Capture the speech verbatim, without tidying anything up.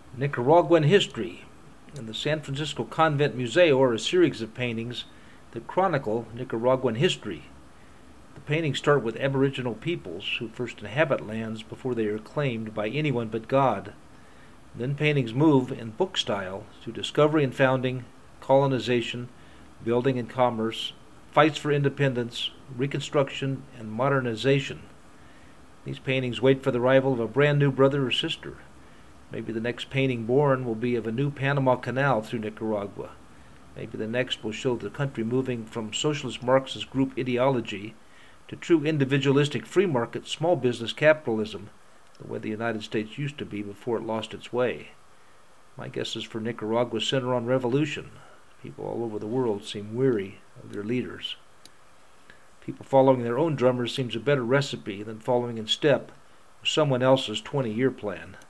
Nicaraguan history. In the San Francisco Convent Museo are a series of paintings that chronicle Nicaraguan history. The paintings start with Aboriginal peoples who first inhabit lands before they are claimed by anyone but God. Then paintings move in book style to discovery and founding, colonization, building and commerce, fights for independence, reconstruction, and modernization. These paintings wait for the arrival of a brand new brother or sister. Maybe the next painting born will be of a new Panama Canal through Nicaragua. Maybe the next will show the country moving from socialist Marxist group ideology to true individualistic free market small business capitalism, the way the United States used to be before it lost its way. My guess is for Nicaragua center on revolution. People all over the world seem weary of their leaders. People following their own drummers seems a better recipe than following in step with someone else's twenty-year plan.